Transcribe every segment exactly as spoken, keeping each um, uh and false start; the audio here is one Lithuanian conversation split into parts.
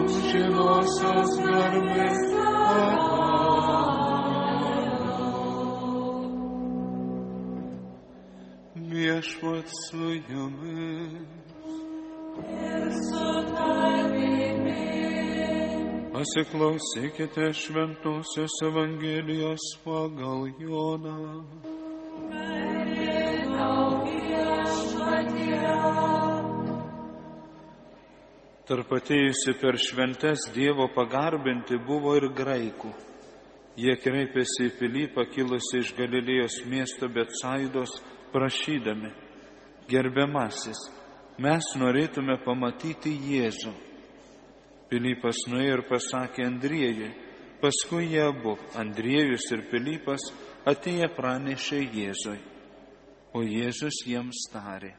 amžinosios garbės. Viešpat su jumis. Ir su tavimi. Pasiklausykite šventosios Evangelijos pagal Joną. Garbė tau, Viešpatie. Tarp atėjusi per šventes Dievo pagarbinti buvo ir graikų. Jie kreipėsi į Pilypą, kilusį iš Galilėjos miesto Betsaidos, prašydami: gerbiamasis, mes norėtume pamatyti Jėzų. Pilypas nuėjo ir pasakė Andriejui. Paskui jie abu, Andriejus ir Pilypas, atėję pranešė Jėzui. O Jėzus jiems tarė: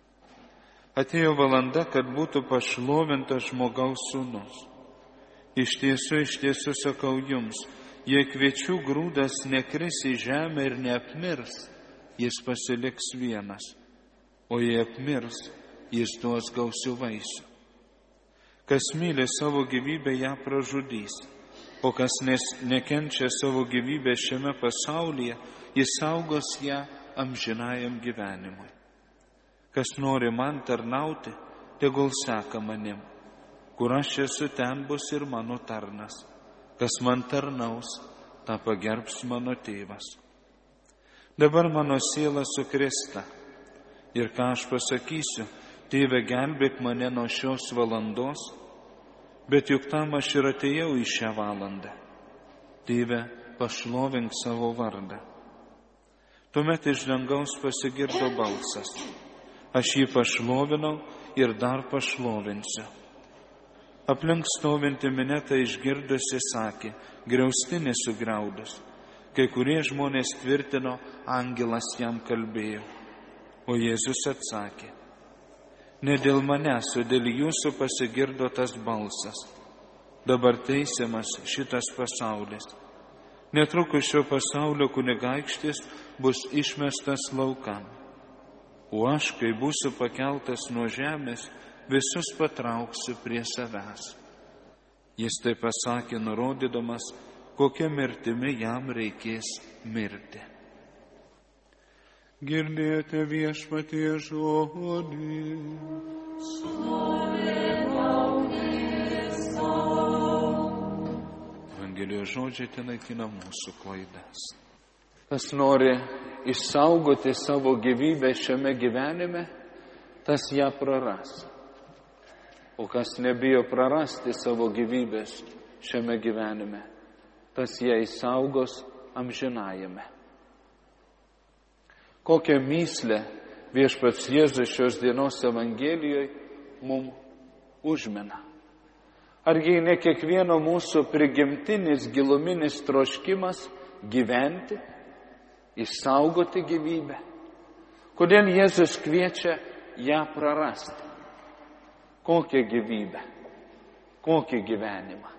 atėjo valanda, kad būtų pašlovintas žmogaus sūnus. Iš tiesų, iš tiesų sakau jums, jei kviečių grūdas nekris į žemę ir neapmirs, jis pasiliks vienas, o jei apmirs, jis duos gausių vaisių. Kas myli savo gyvybę, ją pražudys, o kas nes, nekenčia savo gyvybę šiame pasaulyje, jis saugos ją amžinajam gyvenimui. Kas nori man tarnauti, tegul seka manim. Kur aš esu, ten bus ir mano tarnas. Kas man tarnaus, tą pagerbs mano tėvas. Dabar mano siela sukrėsta. Ir ką aš pasakysiu, Tėve, gelbėk mane nuo šios valandos, bet juk tam aš ir atėjau į šią valandą. Tėve, pašlovink savo vardą. Tuomet iš dangaus pasigirdo balsas. Aš jį pašlovinau ir dar pašlovinsiu. Aplink stovinti mineta išgirdusi sakė: griaustinį sugriaudus. Kai kurie žmonės tvirtino, angelas jam kalbėjo. O Jėzus atsakė: ne dėl manęs, o dėl jūsų pasigirdo tas balsas. Dabar teisiamas šitas pasaulis. Netrukus šio pasaulio kunigaikštis bus išmestas laukan. O aš, kai būsiu pakeltas nuo žemės, visus patrauksiu prie savęs. Jis tai pasakė, nurodydamas, kokia mirtimi jam reikės mirti. Girdėjote Viešpatie žodį. Šlovė tau, Kristau. Evangelijos žodžiai ten naikina mūsų klaidas. Kas nori išsaugoti savo gyvybę šiame gyvenime, tas ją praras. O kas nebijo prarasti savo gyvybės šiame gyvenime, tas ją išsaugos amžinajame. Kokią myslę Viešpats Jėzus šios dienos Evangelijoje mums užmena. Argi ne kiekvieno mūsų prigimtinis giluminis troškimas gyventi, išsaugoti gyvybę? Kodėl Jėzus kviečia ją prarasti? Kokią gyvybę? Kokį gyvenimą?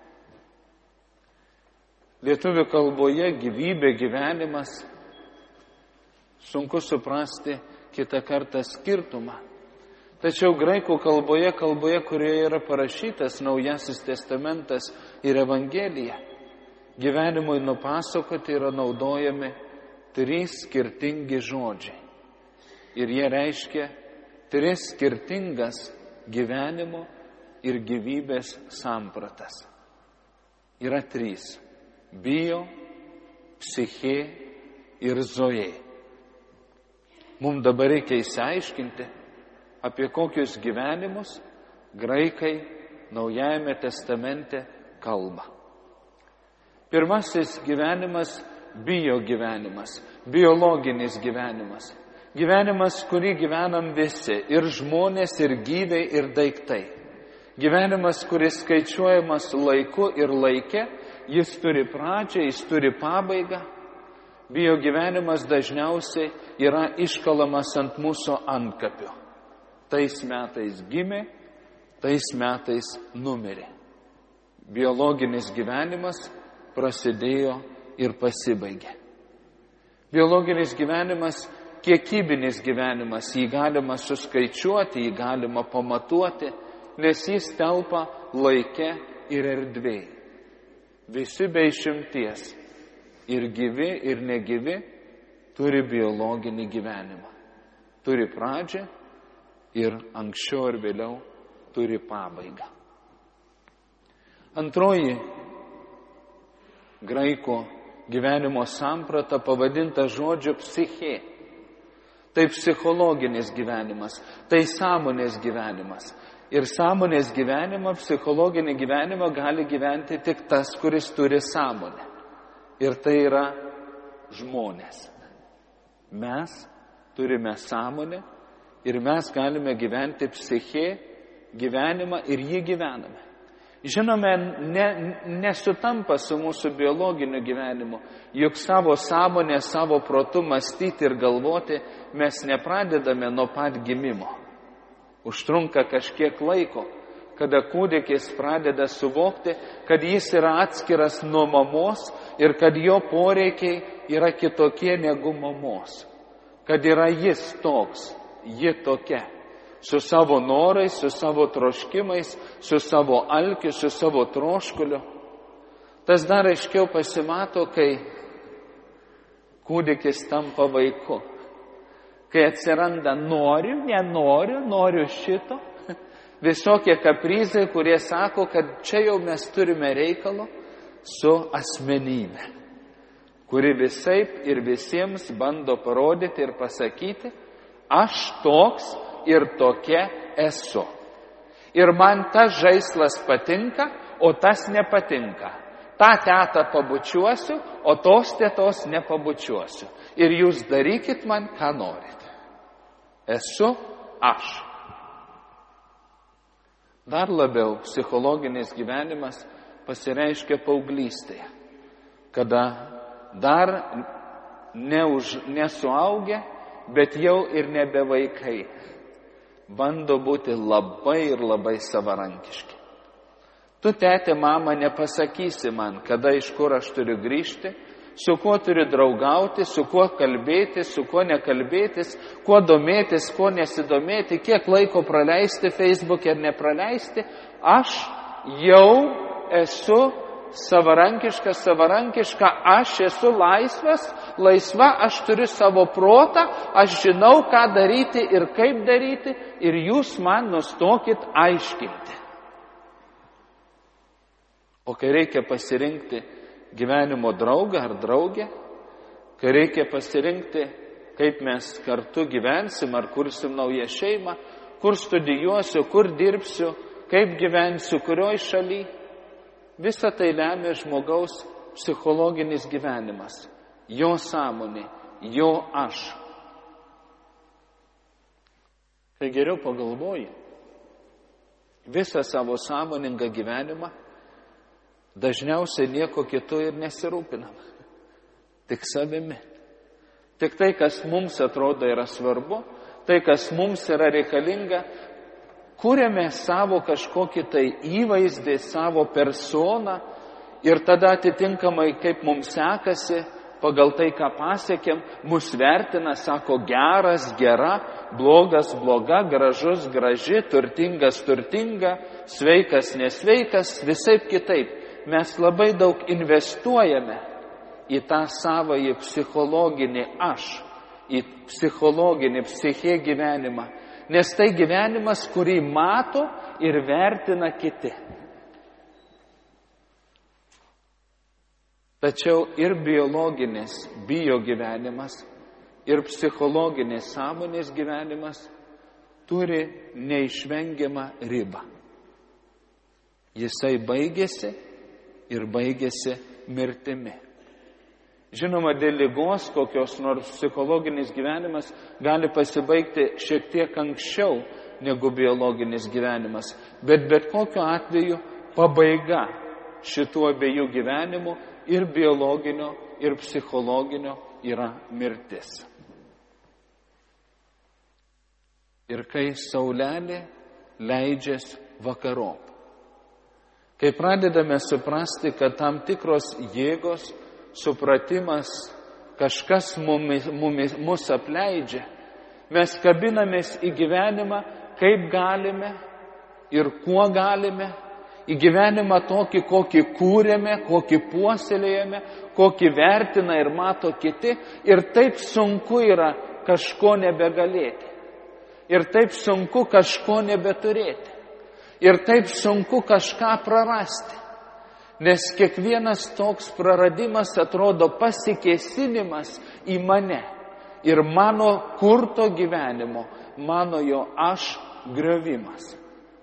Lietuvių kalboje gyvybė, gyvenimas, sunku suprasti kitą kartą skirtumą. Tačiau graikų kalboje, kalboje, kurioje yra parašytas Naujasis testamentas ir Evangelija, gyvenimui nupasakoti yra naudojami trys skirtingi žodžiai. Ir jie reiškia tris skirtingas gyvenimo ir gyvybės sampratas. Yra trys: bio, psichė ir zoė. Mums dabar reikia įsiaiškinti, apie kokius gyvenimus graikai Naujajame testamente kalba. Pirmasis gyvenimas – bio gyvenimas, biologinis gyvenimas. Gyvenimas, kurį gyvenam visi, ir žmonės, ir gyviai, ir daiktai. Gyvenimas, kuris skaičiuojamas laiku ir laike, jis turi pradžią, jis turi pabaigą. Bio gyvenimas dažniausiai yra iškalamas ant mūsų antkapio. Tais metais gimė, tais metais numirė. Biologinis gyvenimas prasidėjo ir pasibaigė. Biologinis gyvenimas, kiekybinis gyvenimas, jį galima suskaičiuoti, jį galima pamatuoti, nes jis telpa laike ir erdvė. Visi be išimties, ir gyvi, ir negyvi, turi biologinį gyvenimą. Turi pradžią ir anksčiau ir vėliau turi pabaigą. Antroji graiko gyvenimo samprata pavadinta žodžiu psichė. Tai psichologinis gyvenimas, tai sąmonės gyvenimas. Ir sąmonės gyvenimą, psichologinį gyvenimą gali gyventi tik tas, kuris turi sąmonę. Ir tai yra žmonės. Mes turime sąmonę ir mes galime gyventi psichė gyvenimą ir jį gyvename. Žinome, ne, nesutampa su mūsų biologiniu gyvenimu, juk savo sąmonę, savo protu mąstyti ir galvoti mes nepradedame nuo pat gimimo. Užtrunka kažkiek laiko, kada kūdikis pradeda suvokti, kad jis yra atskiras nuo mamos ir kad jo poreikiai yra kitokie negu mamos. Kad yra jis toks, ji tokia. Su savo norais, su savo troškimais, su savo alkiu, su savo troškuliu. Tas dar aiškiau pasimato, kai kūdikis tampa vaiku. Kai atsiranda noriu, nenoriu, noriu šito. Visokie kaprizai, kurie sako, kad čia jau mes turime reikalo su asmenybė, kuri visaip ir visiems bando parodyti ir pasakyti, aš toks ir tokia esu. Ir man tas žaislas patinka, o tas nepatinka. Ta tetą pabučiuosiu, o tos tetos nepabučiuosiu. Ir jūs darykit man, ką norit. Esu aš. Dar labiau psichologinis gyvenimas pasireiškia paauglystėje, kada dar neuž, nesuaugę, bet jau ir nebe vaikai. Bando būti labai ir labai savarankiški. Tu, tėtė, mama, nepasakysi man, kada iš kur aš turiu grįžti, su kuo turiu draugauti, su kuo kalbėti, su kuo nekalbėtis, kuo domėtis, kuo nesidomėti, kiek laiko praleisti Facebook'e ir nepraleisti. Aš jau esu savarankiška, savarankiška, aš esu laisvas, laisva, aš turiu savo protą, aš žinau, ką daryti ir kaip daryti, ir jūs man nustokit aiškinti. O kai reikia pasirinkti gyvenimo draugą ar draugę, kai reikia pasirinkti, kaip mes kartu gyvensim, ar kursim naują šeimą, kur studijuosiu, kur dirbsiu, kaip gyvensiu, kurioj šaly, visa tai lemia žmogaus psichologinis gyvenimas, jo sąmonė, jo aš. Kai geriau pagalvoji, visą savo sąmoningą gyvenimą dažniausiai nieko kito ir nesirūpinam, tik savimi. Tik tai, kas mums atrodo yra svarbu, tai, kas mums yra reikalinga, kūrėme savo kažkokį tai įvaizdį, savo personą ir tada atitinkamai, kaip mums sekasi, pagal tai, ką pasiekėm, mus vertina, sako geras, gera, blogas, bloga, gražus, graži, turtingas, turtinga, sveikas, nesveikas, visaip kitaip. Mes labai daug investuojame į tą savąjį psichologinį aš, į psichologinį, psichė gyvenimą. Nes tai gyvenimas, kurį mato ir vertina kiti. Tačiau ir biologinis bio gyvenimas, ir psichologinis sąmonės gyvenimas turi neišvengiamą ribą. Jisai baigėsi ir baigėsi mirtimi. Žinoma, dėl ligos kokios nors psichologinis gyvenimas gali pasibaigti šiek tiek anksčiau negu biologinis gyvenimas, bet bet kokiu atveju pabaiga šitų abiejų gyvenimų, ir biologinio, ir psichologinio, yra mirtis. Ir kai saulelė leidžias vakarop, kai pradedame suprasti, kad tam tikros jėgos, supratimas, kažkas mumis, mumis, mus apleidžia, mes kabinamės į gyvenimą, kaip galime ir kuo galime, į gyvenimą tokį, kokį kūrėme, kokį puoselėjame, kokį vertina ir mato kiti. Ir taip sunku yra kažko nebegalėti. Ir taip sunku kažko nebeturėti. Ir taip sunku kažką prarasti. Nes kiekvienas toks praradimas atrodo pasikėsinimas į mane. Ir mano kurto gyvenimo, mano jo aš griovimas.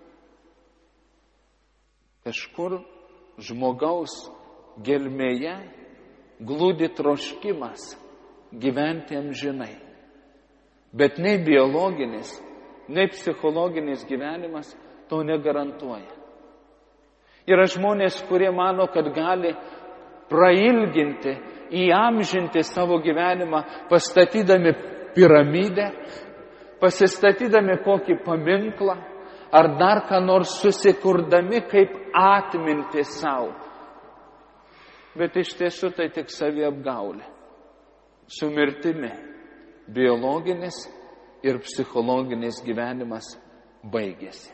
Kažkur žmogaus gelmėje glūdi troškimas gyventi amžinai. Bet nei biologinis, nei psichologinis gyvenimas to negarantuoja. Yra žmonės, kurie mano, kad gali prailginti, įamžinti savo gyvenimą, pastatydami piramidę, pasistatydami kokį paminklą, ar dar ką nors susikurdami kaip atminti savo. Bet iš tiesų tai tik saviapgaulė. Su mirtimi biologinis ir psichologinis gyvenimas baigėsi.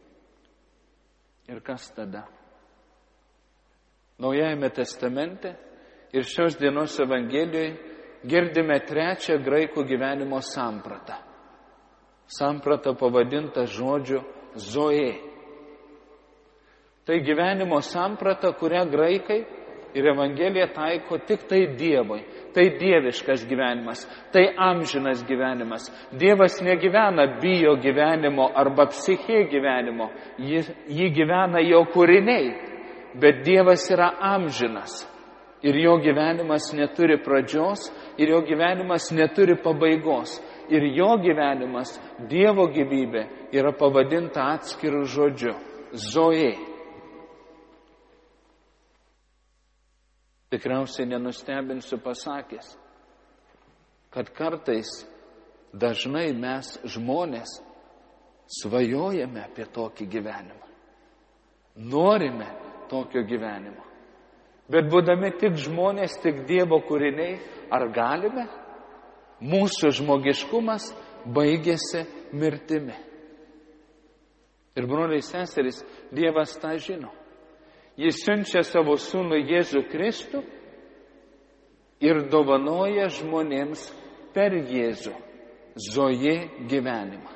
Ir kas tada? Naujajame testamente ir šios dienos Evangelijoje girdime trečią graikų gyvenimo sampratą. Samprata pavadinta žodžiu zoe. Tai gyvenimo samprata, kurią graikai ir Evangelija taiko tik tai Dievui. Tai dieviškas gyvenimas, tai amžinas gyvenimas. Dievas negyvena bio gyvenimo arba psichė gyvenimo, jį, jį gyvena jo kūriniai, bet Dievas yra amžinas. Ir jo gyvenimas neturi pradžios, ir jo gyvenimas neturi pabaigos. Ir jo gyvenimas, Dievo gyvybė, yra pavadinta atskirų žodžiu – zoe. Tikriausiai nenustebinsiu pasakęs, kad kartais dažnai mes žmonės svajojame apie tokį gyvenimą. Norime tokio gyvenimo. Bet būdami tik žmonės, tik Dievo kūriniai, ar galime? Mūsų žmogiškumas baigėsi mirtimi. Ir broliai seserys, Dievas tą žino. Jis siunčia savo sūnų Jėzų Kristų ir dovanoja žmonėms per Jėzų zoe gyvenimą.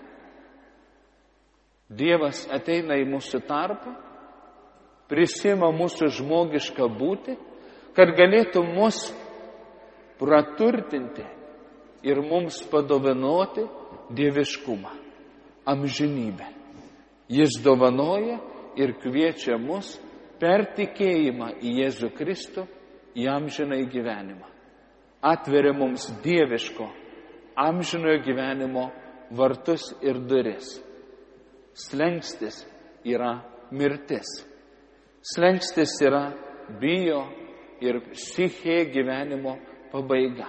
Dievas ateina į mūsų tarpą, prisima mūsų žmogišką būtį, kad galėtų mus praturtinti ir mums padovanoti dieviškumą, amžinybę. Jis dovanoja ir kviečia mus per tikėjimą į Jėzų Kristų į amžinąjį gyvenimą. Atveria mums dieviško, amžinojo gyvenimo vartus ir duris. Slengstis yra mirtis. Slengstis yra bio ir psichė gyvenimo pabaiga.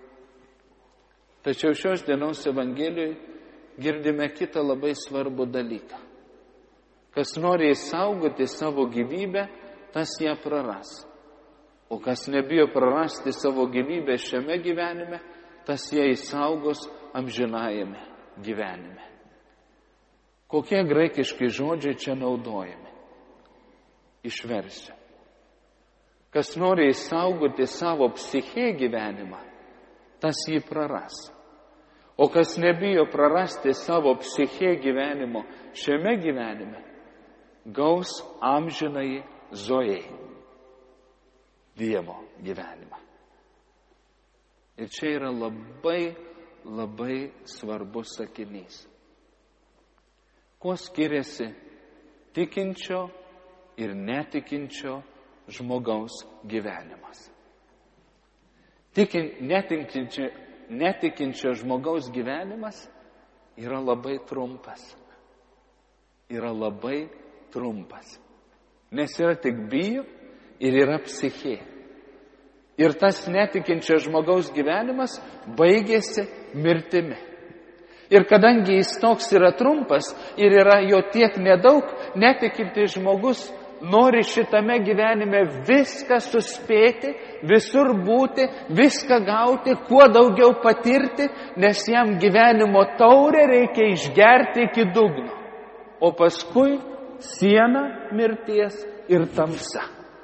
Tačiau šios dienos Evangelijoje girdime kitą labai svarbų dalyką. Kas nori išsaugoti savo gyvybę, tas ją praras. O kas nebijo prarasti savo gyvybę šiame gyvenime, tas ją išsaugos amžinajame gyvenime. Kokie graikiški žodžiai čia naudojami? Išversiu. Kas nori išsaugoti savo psichė gyvenimą, tas jį praras. O kas nebijo prarasti savo psichė gyvenimo šiame gyvenime, gaus amžinąjį zoe, Dievo gyvenimą. Ir čia yra labai, labai svarbus sakinys. Kuo skiriasi tikinčio ir netikinčio žmogaus gyvenimas? Tikin, netikinčio, netikinčio žmogaus gyvenimas yra labai trumpas. Yra labai trumpas. Nes yra tik bio ir yra psichė. Ir tas netikinčio žmogaus gyvenimas baigėsi mirtimi. Ir kadangi jis toks yra trumpas ir yra jo tiek nedaug, netikintis žmogus nori šitame gyvenime viską suspėti, visur būti, viską gauti, kuo daugiau patirti, nes jam gyvenimo taurę reikia išgerti iki dugno. O paskui siena mirties ir tamsa.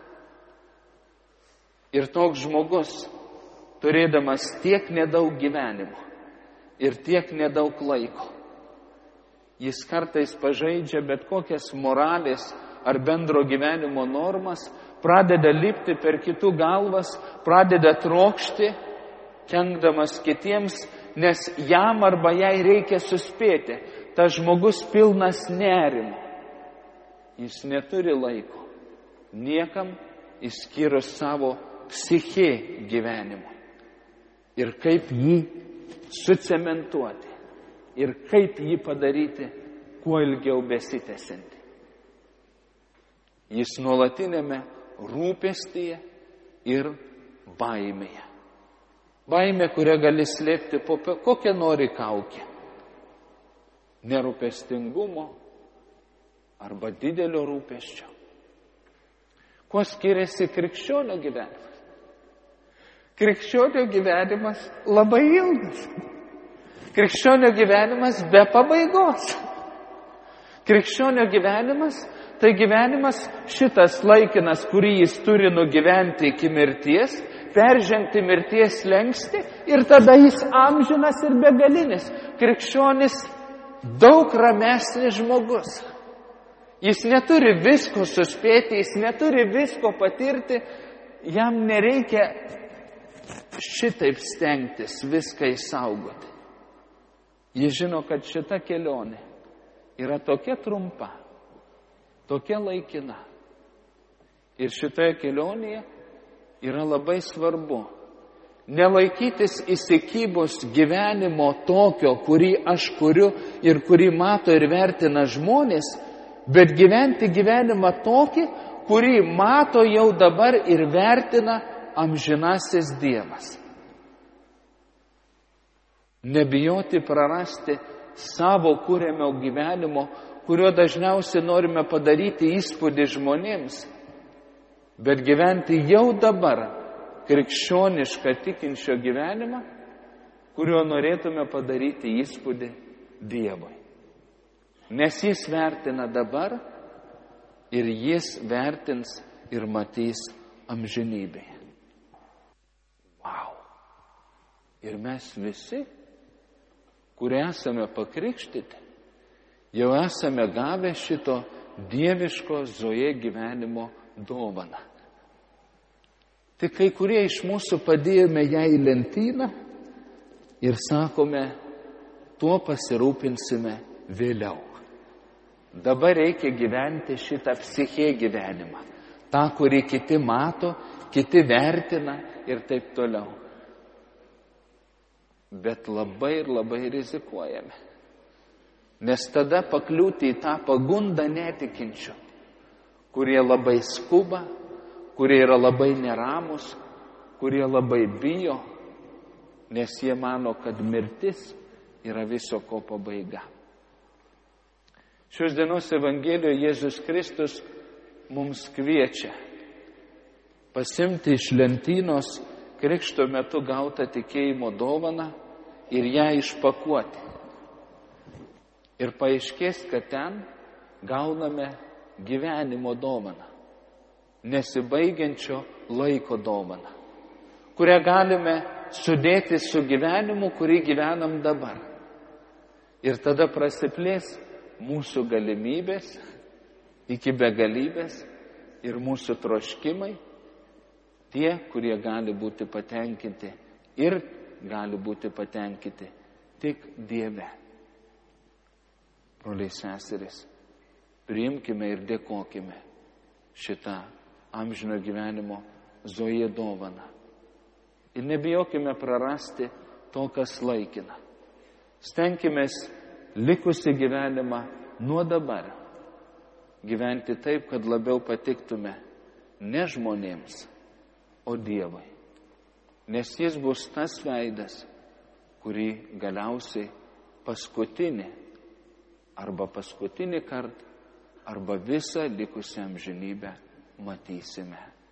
Ir toks žmogus, turėdamas tiek nedaug gyvenimo ir tiek nedaug laiko, jis kartais pažeidžia bet kokias moralės ar bendro gyvenimo normas, pradeda lipti per kitų galvas, pradeda trokšti, kenkdamas kitiems, nes jam arba jai reikia suspėti. Tas žmogus pilnas nerimo. Jis neturi laiko niekam išskyrus savo psichė gyvenimo. Ir kaip jį sucementuoti. Ir kaip jį padaryti kuo ilgiau besitęsianti. Jis nuolatinėme rūpestyje ir baimėje. Baimė, kurią gali slėpti po kokią nori kaukę. Nerūpestingumo arba didelio rūpesčio. Kuo skiriasi krikščionio gyvenimas? Krikščionio gyvenimas labai ilgas. Krikščionio gyvenimas be pabaigos. Krikščionio gyvenimas tai gyvenimas šitas laikinas, kurį jis turi nugyventi iki mirties, peržengti mirties slenkstį ir tada jis amžinas ir begalinis. Krikščionis daug ramesnis žmogus. Jis neturi visko suspėti, jis neturi visko patirti, jam nereikia šitaip stengtis viską išsaugoti. Jis žino, kad šita kelionė yra tokia trumpa, tokia laikina. Ir šitoje kelionėje yra labai svarbu nelaikytis įsikybus gyvenimo tokio, kurį aš kuriu ir kurį mato ir vertina žmonės, bet gyventi gyvenimą tokį, kurį mato jau dabar ir vertina amžinasis Dievas. Nebijoti prarasti savo kuriamo gyvenimo, kurio dažniausiai norime padaryti įspūdį žmonėms, bet gyventi jau dabar krikščionišką tikinčio gyvenimą, kurio norėtume padaryti įspūdį Dievui. Nes jis vertina dabar ir jis vertins ir matys amžinybėje. Vau! Ir mes visi, kurie esame pakrikštyti, jau esame gavę šito dieviško Zoe gyvenimo dovaną. Tik kai kurie iš mūsų padėjome ją į lentyną ir sakome, tuo pasirūpinsime vėliau. Dabar reikia gyventi šitą psichė gyvenimą. tą, kurį kiti mato, kiti vertina ir taip toliau. Bet labai ir labai rizikuojame. Nes tada pakliūti į tą pagundą netikinčių, kurie labai skuba, kurie yra labai neramus, kurie labai bijo, nes jie mano, kad mirtis yra viso ko pabaiga. Šios dienos Evangelijoje Jėzus Kristus mums kviečia pasimti iš lentynos krikšto metu gautą tikėjimo dovaną ir ją išpakuoti. Ir paaiškės, kad ten gauname gyvenimo dovaną, nesibaigiančio laiko dovaną, kurią galime sudėti su gyvenimu, kurį gyvenam dabar. Ir tada prasiplės mūsų galimybės iki begalybės ir mūsų troškimai, tie, kurie gali būti patenkinti ir gali būti patenkinti tik Dieve. Broliai seserys, priimkime ir dėkokime šitą amžino gyvenimo Zoe dovaną. Ir nebijokime prarasti to, kas laikina. Stenkimės likusi gyvenimą nuo dabar gyventi taip, kad labiau patiktume ne žmonėms, o Dievui. Nes jis bus tas veidas, kurį galiausiai paskutinį arba paskutinį kartą, arba visą likusią amžinybę matysime.